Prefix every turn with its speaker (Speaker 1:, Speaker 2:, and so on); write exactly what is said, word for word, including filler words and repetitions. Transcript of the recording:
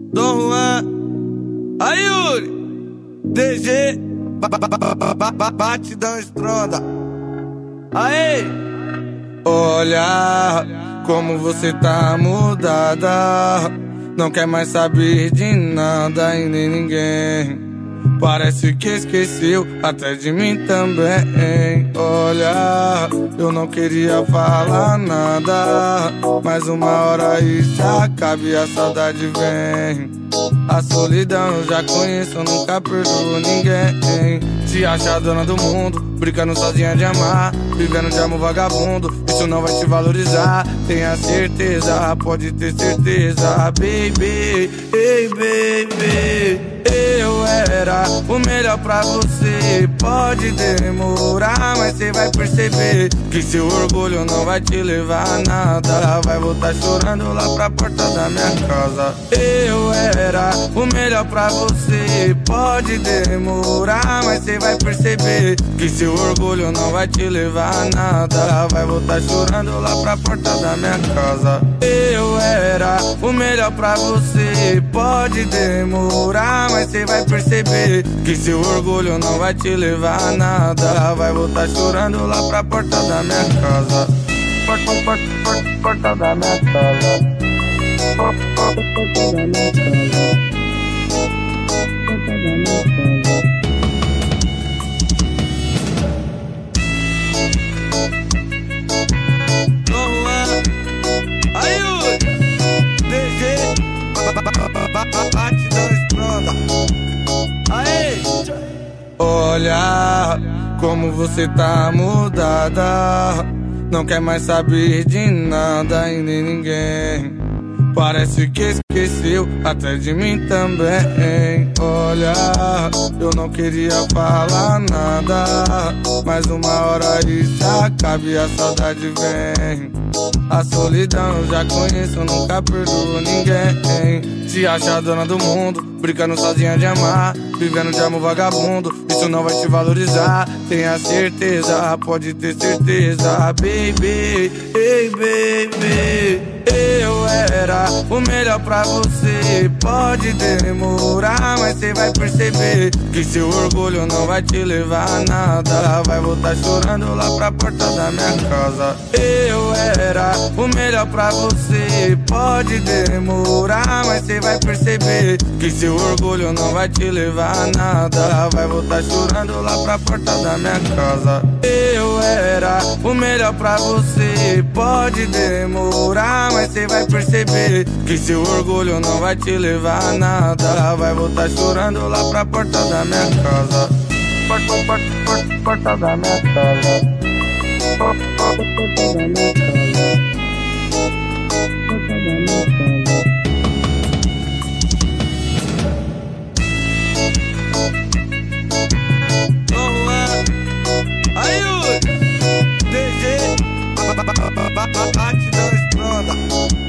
Speaker 1: Dom Juan, aí Yuri, D G, batidão estronda. Aê! Olha como você tá mudada, não quer mais saber de nada e nem ninguém. Parece que esqueceu até de mim também. Olha, eu não queria falar nada, mas uma hora isso acaba e a saudade vem. A solidão eu já conheço, eu nunca perdoo ninguém. Se acha dona do mundo, brincando sozinha de amar, vivendo de amor vagabundo, isso não vai te valorizar. Tenha certeza, pode ter certeza, baby, hey baby. Eu era o melhor pra você. Pode demorar, mas cê vai perceber que seu orgulho não vai te levar a nada. Vai voltar chorando lá pra porta da minha casa. Eu era o melhor pra você. Pode demorar, mas cê vai perceber que seu orgulho não vai te levar a nada. Vai voltar chorando lá pra porta da minha casa. Eu era o melhor pra você. Pode demorar, mas cê vai perceber que seu orgulho não vai te levar a nada. Vai voltar chorando lá pra porta da minha casa. Porta, porta, porta, porta da minha casa. Porta, porta, porta da minha casa. Porta da minha casa. Dom Juan, aí Yuri, D G, batidão estronda. Aê! Olha como você tá mudada, não quer mais saber de nada e nem ninguém. Parece que esqueceu até de mim também. Olha, eu não queria falar nada, mas uma hora isso acaba e a saudade vem. A solidão eu já conheço, eu nunca perdoo ninguém. Se acha dona do mundo, brincando sozinha de amar, vivendo de amor vagabundo, isso não vai te valorizar. Tenha certeza, pode ter certeza, baby, hey baby. Eu era o melhor pra você. Pode demorar, mas cê vai perceber que seu orgulho não vai te levar a nada. Vai voltar chorando lá pra porta da minha casa. Eu era o melhor pra você. Pode demorar, mas cê vai perceber que seu orgulho não vai te levar a nada. Vai voltar chorando lá pra porta da minha casa. Eu era o melhor pra você. Pode demorar, mas cê vai perceber que seu orgulho não vai te levar a nada. Vai voltar chorando lá pra porta da minha casa. Porta, porta, porta, porta da minha casa. Porta, porta, porta da minha casa. Porta da minha casa. Dom Juan, aí Yuri, D G, batidão estronda.